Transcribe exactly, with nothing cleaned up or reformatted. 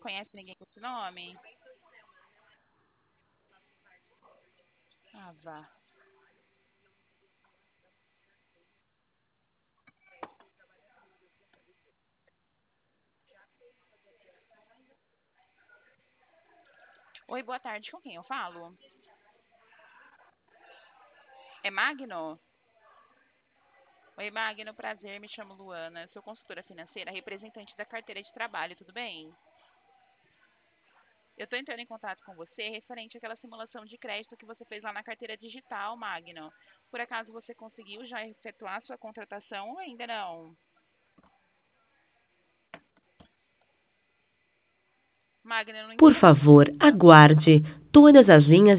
conhece ninguém com esse nome? Ah, vá. Oi, boa tarde. Com quem eu falo? É Magno? Oi, Magno, prazer. Me chamo Luana. Sou consultora financeira, representante da carteira de trabalho, tudo bem? Eu estou entrando em contato com você referente àquela simulação de crédito que você fez lá na carteira digital, Magno. Por acaso você conseguiu já efetuar sua contratação ou ainda não? Magno, eu não Por entendi. favor, aguarde. Todas as linhas